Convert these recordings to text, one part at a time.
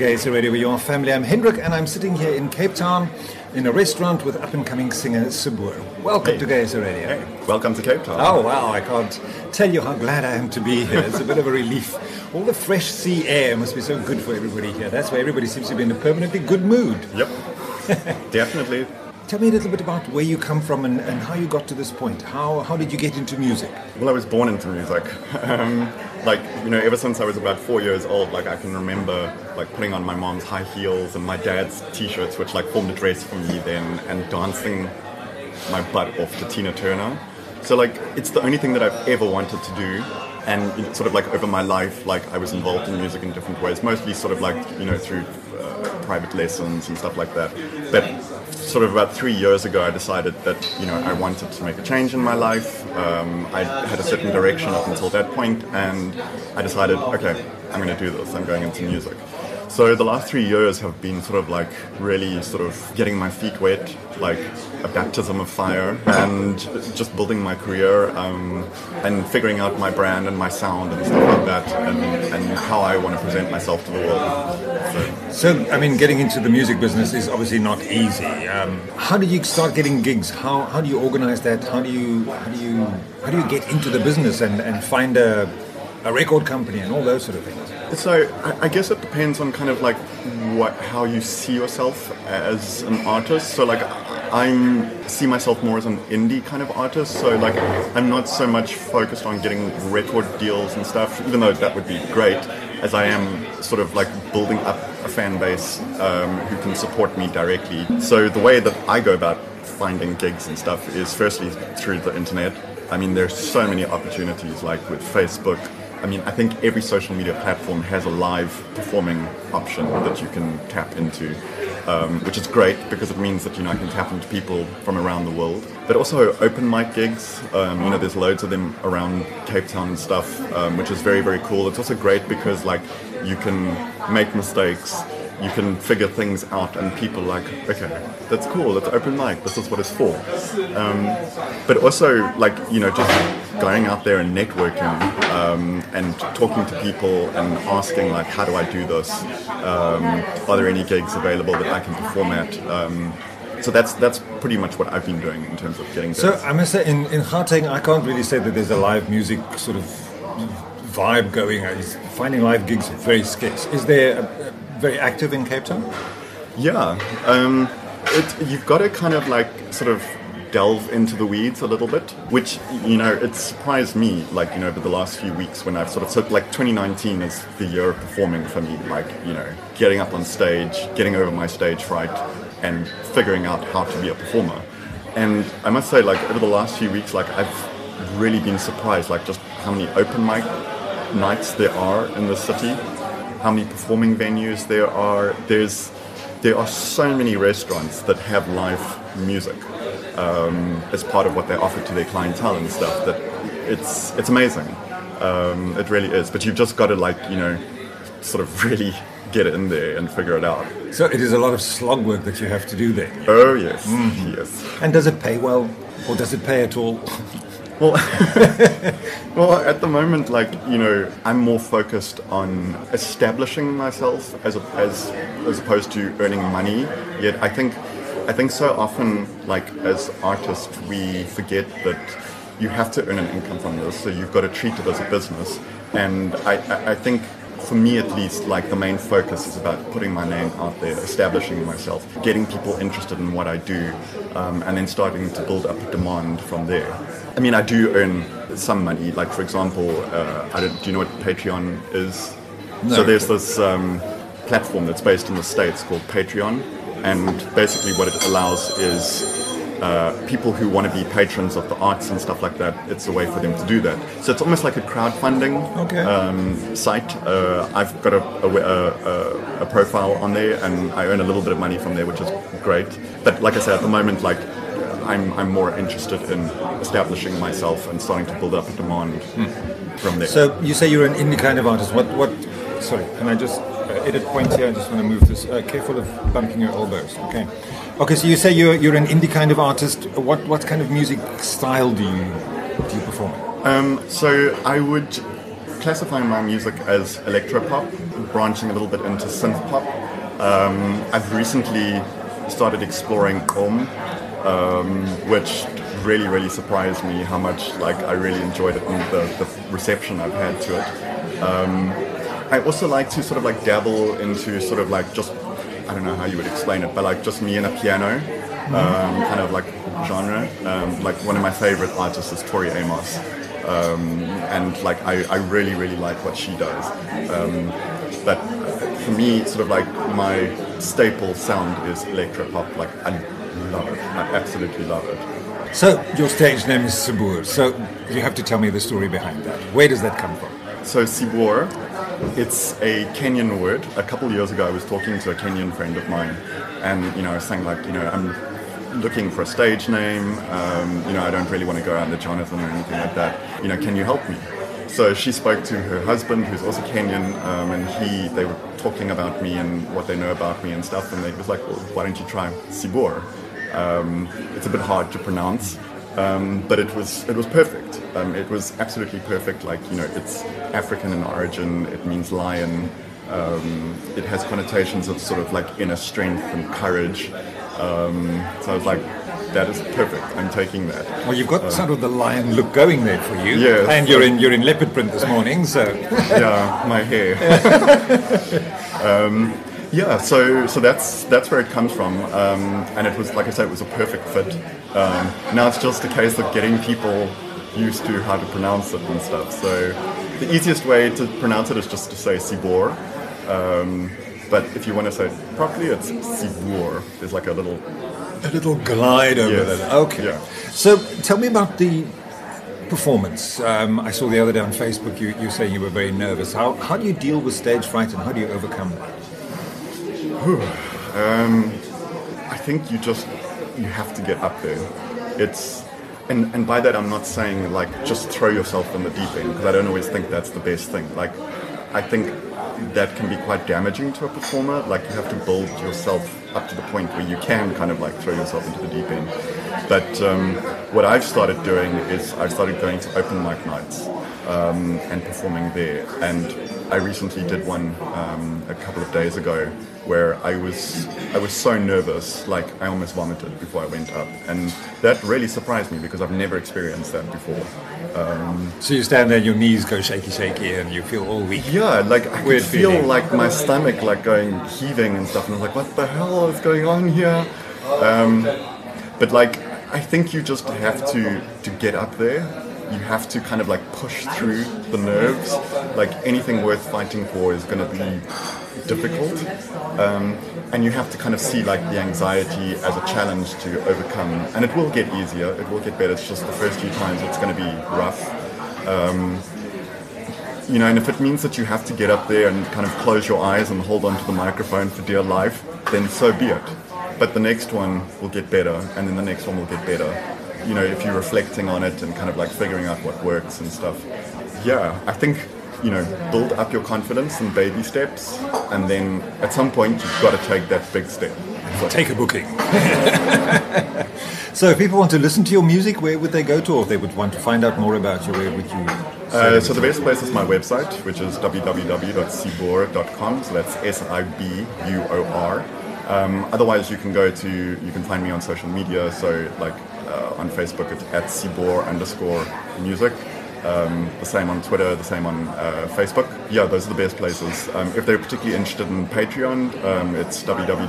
Gay SA Radio with your family. I'm Hendrik and I'm sitting here in Cape Town in a restaurant with up-and-coming singer Sabur. Welcome to Gay SA Radio. Hey, welcome to Cape Town. Oh wow, I can't tell you how glad I am to be here. It's a bit of a relief. All the fresh sea air must be so good for everybody here. That's why everybody seems to be in a permanently good mood. Yep, definitely. Tell me a little bit about where you come from and how you got to this point. How did you get into music? Well, I was born into music. Ever since I was about 4 years old, I can remember putting on my mom's high heels and my dad's t-shirts, which formed a dress for me then, and dancing my butt off to Tina Turner. So it's the only thing that I've ever wanted to do. And over my life, I was involved in music in different ways, mostly through private lessons and stuff like that. But about 3 years ago, I decided that I wanted to make a change in my life. I had a certain direction up until that point, and I decided, okay, I'm going to do this. I'm going into music. So the last 3 years have been really getting my feet wet, a baptism of fire, and just building my career and figuring out my brand and my sound and stuff like that, and how I want to present myself to the world. So getting into the music business is obviously not easy. How did you start getting gigs? How do you organize that? How do you get into the business and find a record company and all those sort of things? So I guess it depends on how you see yourself as an artist. So I see myself more as an indie kind of artist. So I'm not so much focused on getting record deals and stuff, even though that would be great, as I am building up a fan base who can support me directly. So the way that I go about finding gigs and stuff is firstly through the internet. There's so many opportunities with Facebook. I think every social media platform has a live performing option that you can tap into, which is great because it means that I can tap into people from around the world. But also open mic gigs, there's loads of them around Cape Town and stuff, which is very, very cool. It's also great because you can make mistakes, you can figure things out, and people okay, that's cool, it's open mic, this is what it's for. But also just going out there and networking and talking to people and asking how do I do this? Are there any gigs available that I can perform at? So that's pretty much what I've been doing in terms of getting gigs. So I must say in Gauteng, I can't really say that there's a live music vibe going. Finding live gigs very scarce. Is there very active in Cape Town? Yeah, you've got to delve into the weeds a little bit, which it surprised me over the last few weeks when I've 2019 is the year of performing for me, getting up on stage, getting over my stage fright, and figuring out how to be a performer. And I must say over the last few weeks I've really been surprised just how many open mic nights there are in the city, how many performing venues there are. There are so many restaurants that have live music as part of what they offer to their clientele and stuff, that it's amazing. It really is. But you've just got to really get in there and figure it out. So it is a lot of slog work that you have to do there. Oh yes, yes. And does it pay well, or does it pay at all? Well, at the moment, I'm more focused on establishing myself as opposed to earning money. Yet I think so often, as artists, we forget that you have to earn an income from this, so you've got to treat it as a business. And I think, for me at least, the main focus is about putting my name out there, establishing myself, getting people interested in what I do, and then starting to build up demand from there. I do earn some money. For example, do you know what Patreon is? No. So there's this platform that's based in the States called Patreon, and basically what it allows is people who want to be patrons of the arts and stuff like that, it's a way for them to do that. So it's almost like a crowdfunding site. I've got a profile on there, and I earn a little bit of money from there, which is great. But like I said, at the moment, I'm more interested in establishing myself and starting to build up a demand from there. So you say you're an indie kind of artist. Sorry, can I just edit point here? I just want to move this. Careful of bumping your elbows. Okay. So you say you're an indie kind of artist. What kind of music style do you perform? So I would classify my music as electropop, branching a little bit into synth pop. I've recently started exploring Om, which really, really surprised me how much like I really enjoyed it and the reception I've had to it. I also like to sort of like dabble into sort of like just, I don't know how you would explain it, but like just me and a piano kind of like genre. Like one of my favorite artists is Tori Amos. And like I really, really like what she does. But for me, sort of like my staple sound is electropop. Like I love it. I absolutely love it. So your stage name is Sabur. So you have to tell me the story behind that. Where does that come from? So Sibor, it's a Kenyan word. A couple of years ago, I was talking to a Kenyan friend of mine, and I was saying like, I'm looking for a stage name. I don't really want to go out to Jonathan or anything like that. Can you help me? So she spoke to her husband, who's also Kenyan, and they were talking about me and what they know about me and stuff. And they was like, well, why don't you try Sibor? It's a bit hard to pronounce, but it was perfect. It was absolutely perfect. Like it's African in origin. It means lion. It has connotations of sort of like inner strength and courage. So I was like, that is perfect. I'm taking that. Well, you've got sort of the lion look going there for you. Yes. And you're in leopard print this morning, so. Yeah, my hair. Yeah, so that's where it comes from, and it was, like I said, it was a perfect fit. Now it's just a case of getting people used to how to pronounce it and stuff. So the easiest way to pronounce it is just to say Sibor, but if you want to say it properly, it's Sibor. There's like a little glide over that. Okay. Yeah. So tell me about the performance. I saw the other day on Facebook you saying you were very nervous. How do you deal with stage fright and how do you overcome that? I think you have to get up there. And by that I'm not saying like just throw yourself in the deep end, because I don't always think that's the best thing. Like I think that can be quite damaging to a performer. Like you have to build yourself up to the point where you can kind of like throw yourself into the deep end. But what I've started doing is I've started going to open mic nights and performing there. And I recently did one a couple of days ago where I was so nervous, like I almost vomited before I went up, and that really surprised me because I've never experienced that before. So you stand there, your knees go shaky, shaky, and you feel all weak. Yeah, like I could feel feeling. like my stomach like going heaving and stuff, and I was like, what the hell is going on here? But like I think you just have to get up there. You have to kind of like push through the nerves. Like anything worth fighting for is going to be difficult, and you have to kind of see like the anxiety as a challenge to overcome, and it will get easier, it will get better. It's just the first few times it's going to be rough, and if it means that you have to get up there and kind of close your eyes and hold onto the microphone for dear life, then so be it. But the next one will get better, and then the next one will get better. If you're reflecting on it and kind of like figuring out what works and stuff. Yeah, I think build up your confidence in baby steps, and then at some point you've got to take that big step. So take a booking. So if people want to listen to your music, where would they go to? Or if they would want to find out more about you, where would you? So the best place is my website, which is www.sibor.com. So that's SIBUOR. Otherwise, you can find me on social media. So like on Facebook, it's @Sibor_music. The same on Twitter, the same on Facebook. Yeah, those are the best places. If they're particularly interested in Patreon, it's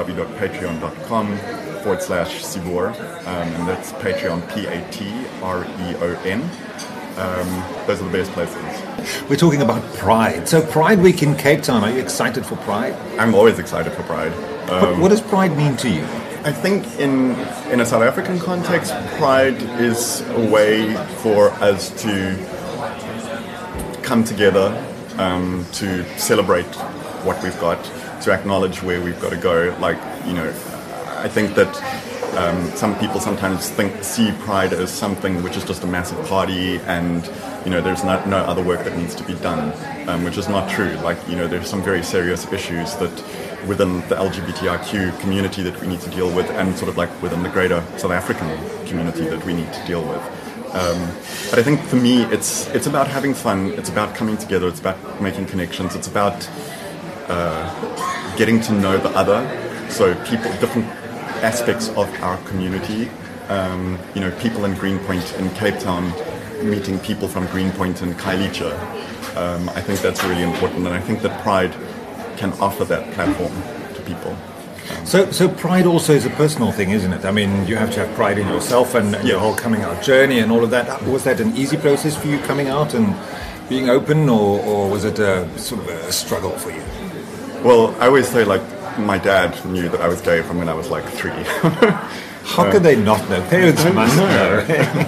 www.patreon.com/Sibor, and that's Patreon, Patreon. Those are the best places. We're talking about Pride. So Pride Week in Cape Town, are you excited for Pride? I'm always excited for Pride. What does Pride mean to you? I think in a South African context, Pride is a way for us to come together, to celebrate what we've got, to acknowledge where we've got to go. Like, I think that some people sometimes see Pride as something which is just a massive party, and there's no other work that needs to be done, which is not true. Like, there's some very serious issues that within the LGBTIQ community that we need to deal with, and sort of like within the greater South African community that we need to deal with. But I think for me, it's about having fun. It's about coming together. It's about making connections. It's about getting to know the other, so people, different aspects of our community. People in Greenpoint in Cape Town meeting people from Greenpoint in Khayelitsha. I think that's really important, and I think that Pride can offer that platform to people. So pride also is a personal thing, isn't it? I mean, you have to have pride in yourself and your whole coming out journey and all of that. Was that an easy process for you coming out and being open, or was it a sort of a struggle for you? Well, I always say, like, my dad knew that I was gay from when I was like 3. How could they not know? Parents must know.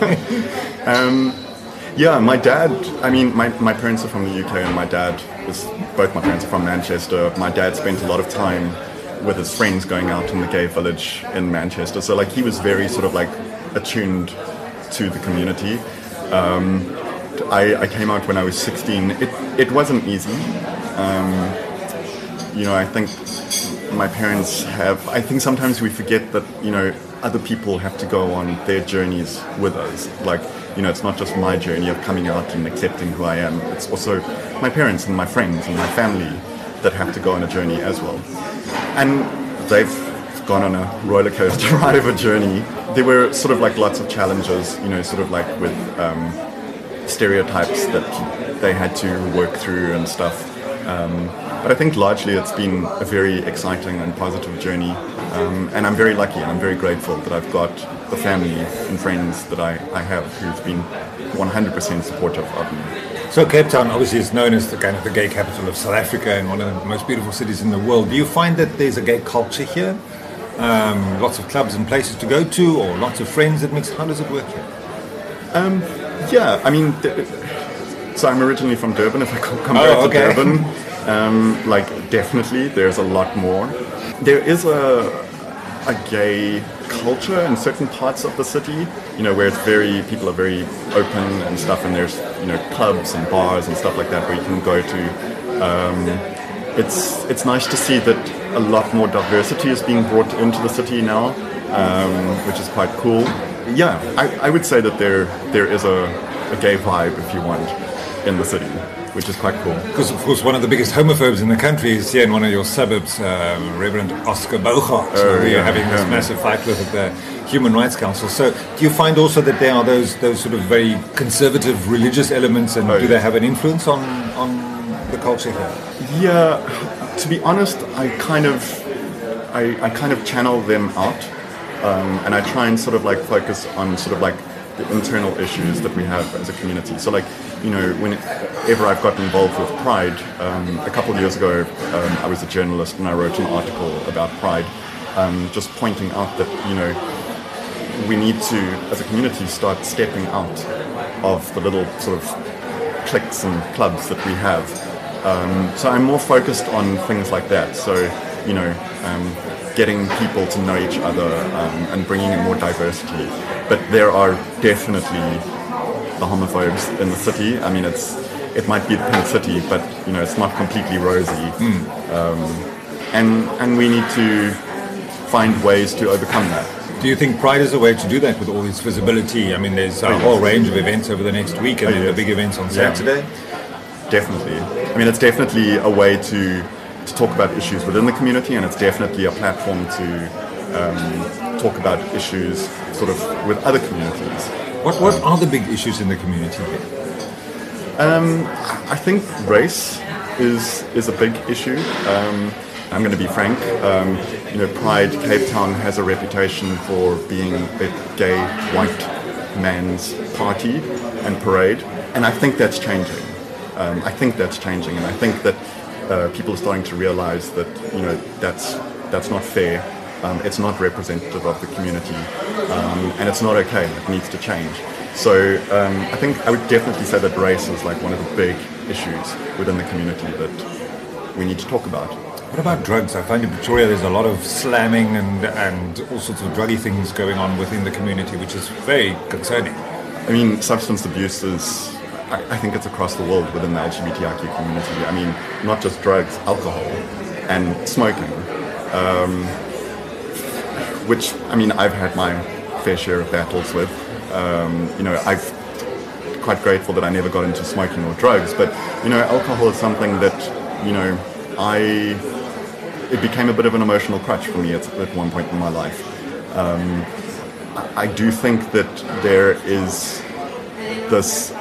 Yeah, my dad, I mean, my parents are from the UK, and both my parents are from Manchester. My dad spent a lot of time with his friends going out in the gay village in Manchester. So, like, he was very sort of, like, attuned to the community. I came out when I was 16. It wasn't easy. I think my parents I think sometimes we forget that, other people have to go on their journeys with us. Like, it's not just my journey of coming out and accepting who I am. It's also my parents and my friends and my family that have to go on a journey as well. And they've gone on a roller coaster ride of a journey. There were sort of like lots of challenges, sort of like with stereotypes that they had to work through and stuff. But I think largely it's been a very exciting and positive journey. And I'm very lucky and I'm very grateful that I've got the family and friends that I have who've been 100% supportive of me. So Cape Town obviously is known as the kind of the gay capital of South Africa and one of the most beautiful cities in the world. Do you find that there's a gay culture here? Lots of clubs and places to go to, or lots of friends that mix? How does it work here? Yeah, I mean, so I'm originally from Durban. If I come back to Durban, definitely there's a lot more. There is a gay culture in certain parts of the city, where it's people are very open and stuff, and there's, clubs and bars and stuff like that where you can go to. It's nice to see that a lot more diversity is being brought into the city now, which is quite cool. Yeah, I would say that there is a gay vibe, if you want, in the city, which is quite cool. Because, of course, one of the biggest homophobes in the country is here in one of your suburbs, Reverend Oscar Bougaard. So we are having this massive fight with the Human Rights Council. So do you find also that there are those sort of very conservative religious elements, and do they have an influence on the culture here? Yeah, to be honest, I kind of channel them out, and I try and sort of like focus on sort of like the internal issues that we have as a community. So, like, whenever I've gotten involved with Pride, a couple of years ago, I was a journalist and I wrote an article about Pride, just pointing out that, we need to, as a community, start stepping out of the little sort of cliques and clubs that we have. So I'm more focused on things like that. So, getting people to know each other and bringing in more diversity. But there are definitely the homophobes in the city. I mean, it might be the pink city, but it's not completely rosy. And we need to find ways to overcome that. Do you think Pride is a way to do that with all this visibility? I mean, there's a whole range of events over the next week, and then the big events on Saturday. Definitely. I mean, it's definitely a way to talk about issues within the community, and it's definitely a platform to talk about issues sort of with other communities. What are the big issues in the community here? I think race is a big issue. I'm going to be frank. Pride Cape Town has a reputation for being a gay white man's party and parade, and I think that's changing. And I think that people are starting to realize that that's not fair. It's not representative of the community, and it's not okay. It needs to change. So I think I would definitely say that race is like one of the big issues within the community that we need to talk about. What about drugs? I find in Pretoria there's a lot of slamming and all sorts of druggy things going on within the community, which is very concerning. I mean, substance abuse is, I think it's across the world within the LGBTIQ community. I mean, not just drugs, alcohol and smoking, which, I mean, I've had my fair share of battles with. I'm quite grateful that I never got into smoking or drugs, but, alcohol is something that, it became a bit of an emotional crutch for me at one point in my life. I do think that there is this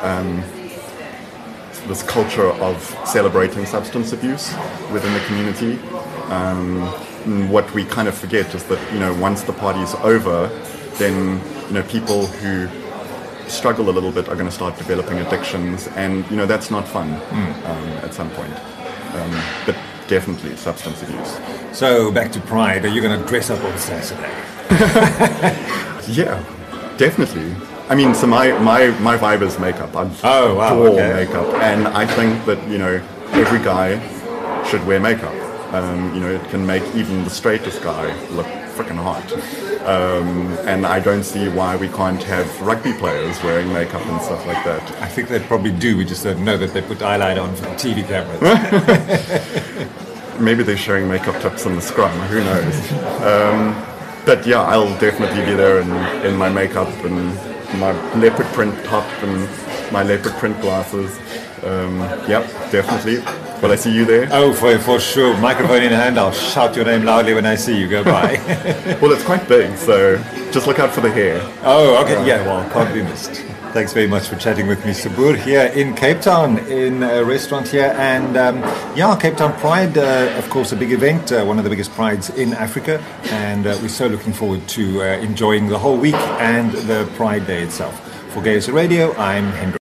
this culture of celebrating substance abuse within the community. What we kind of forget is that, you know, once the party's over, then, you know, people who struggle a little bit are going to start developing addictions, and, you know, that's not fun at some point. But definitely substance abuse. So back to Pride, are you going to dress up on Saturday? Yeah, definitely. I mean, so my vibe is makeup. I adore makeup, and I think that, you know, every guy should wear makeup. You know, it can make even the straightest guy look freaking hot. And I don't see why we can't have rugby players wearing makeup and stuff like that. I think they probably do. We just don't know that they put eyeliner on for the TV cameras. Maybe they're showing makeup tips on the scrum. Who knows? But yeah, I'll definitely be there in my makeup and my leopard print top and my leopard print glasses. Yep, definitely. Will I see you there? Oh, for sure. Microphone in hand, I'll shout your name loudly when I see you go by. Well, it's quite big, so just look out for the hair. Oh, okay. Yeah, well, can't be missed. Thanks very much for chatting with me, Sabur, here in Cape Town, in a restaurant here. And yeah, Cape Town Pride, of course, a big event, one of the biggest prides in Africa. And we're so looking forward to enjoying the whole week and the Pride Day itself. For Gayus Radio, I'm Hendrik.